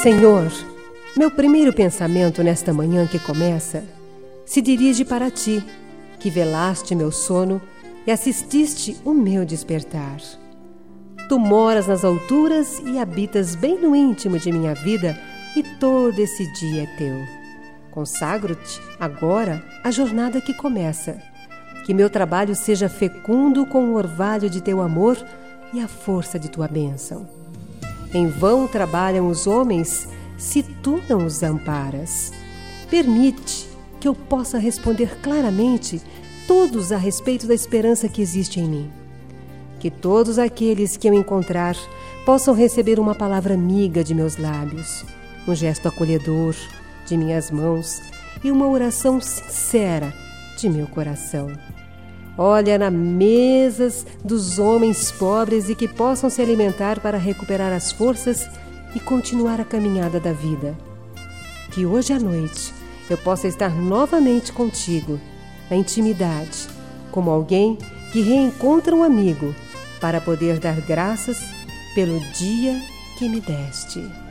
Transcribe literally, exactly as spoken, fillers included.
Senhor, meu primeiro pensamento nesta manhã que começa se dirige para ti, que velaste meu sono e assististe o meu despertar. Tu moras nas alturas e habitas bem no íntimo de minha vida, e todo esse dia é teu. Consagro-te agora a jornada que começa. Que meu trabalho seja fecundo com o orvalho de teu amor e a força de tua bênção. Em vão trabalham os homens se tu não os amparas. Permite que eu possa responder claramente todos a respeito da esperança que existe em mim. Que todos aqueles que eu encontrar possam receber uma palavra amiga de meus lábios, um gesto acolhedor de minhas mãos e uma oração sincera de meu coração. Olha nas mesas dos homens pobres e que possam se alimentar para recuperar as forças e continuar a caminhada da vida. Que hoje à noite eu possa estar novamente contigo, na intimidade, como alguém que reencontra um amigo, para poder dar graças pelo dia que me deste.